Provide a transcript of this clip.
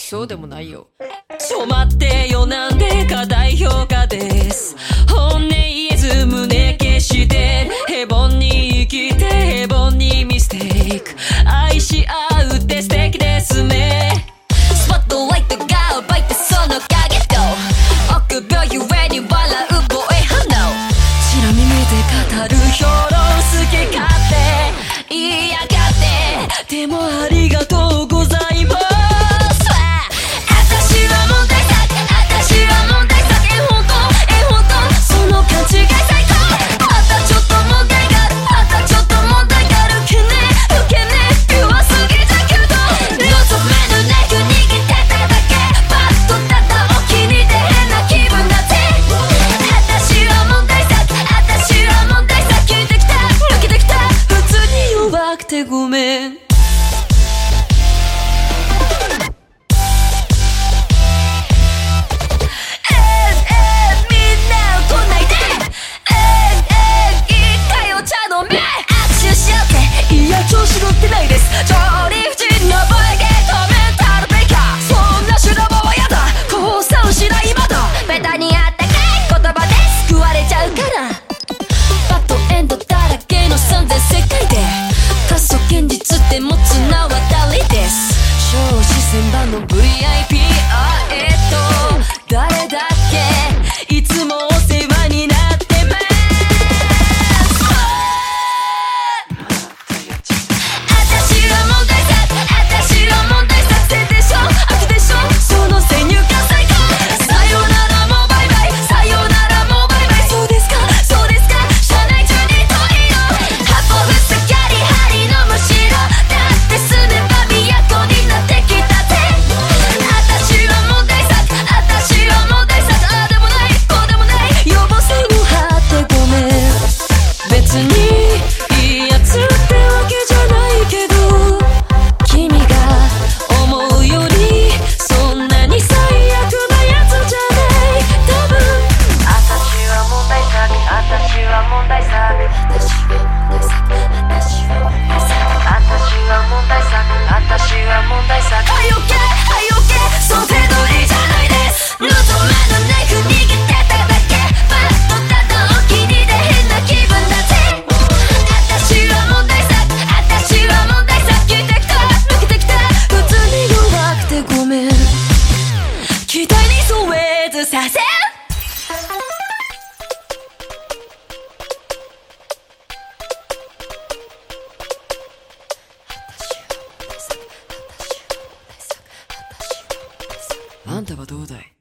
そうでもないよ。 ちょ待ってよ、なんで過大評価です。本音言えず胸消して平凡に生きて平凡にミステイク。愛し合うって素敵ですね。スポットライトが奪いてその影と臆病ゆえに笑う防衛反応。ちらみ目で語る評論好き勝手言いやがって。でもありがとうございます。私は問題作、私は問題作。本当その勘違い最高。あんたちょっと問題がある、あんたちょっと問題がある。ウケねピュアすぎたけど望めぬネク握ってただけ。パッとただお気に入りで変な気分だぜ。私は問題作、私は問題作。聞いてきた抜けてきた普通に弱くてごめん。調子乗ってないです。超理不尽なボイゲートメンタルブレイカー。そんな修羅場はやだ。降参しないまだ。ベタにあったかい言葉で救われちゃうから。バッドエンドだらけの3000世界で仮想現実って持つ名は誰です。超視線版の VIP。 誰だっけ。いつもお世話になってます。期待に添えずさせ。 あんたはどうだい。